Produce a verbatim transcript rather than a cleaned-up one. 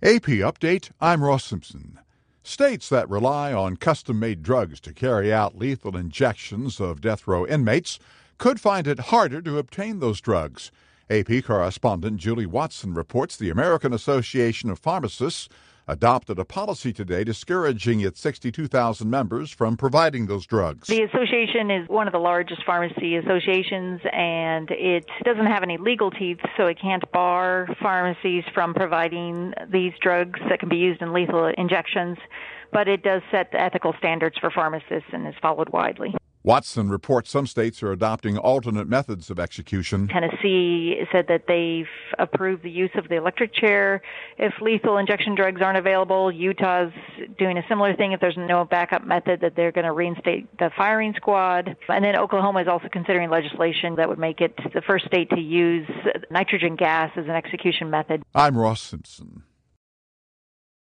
A P Update, I'm Ross Simpson. States that rely on custom-made drugs to carry out lethal injections of death row inmates could find it harder to obtain those drugs. A P correspondent Julie Watson reports the American Association of Pharmacists adopted a policy today discouraging its sixty-two thousand members from providing those drugs. The association is one of the largest pharmacy associations, and it doesn't have any legal teeth, so it can't bar pharmacies from providing these drugs that can be used in lethal injections, but it does set the ethical standards for pharmacists and is followed widely. Watson reports some states are adopting alternate methods of execution. Tennessee said that they've approved the use of the electric chair if lethal injection drugs aren't available. Utah's doing a similar thing if there's no backup method, that they're going to reinstate the firing squad. And then Oklahoma is also considering legislation that would make it the first state to use nitrogen gas as an execution method. I'm Ross Simpson.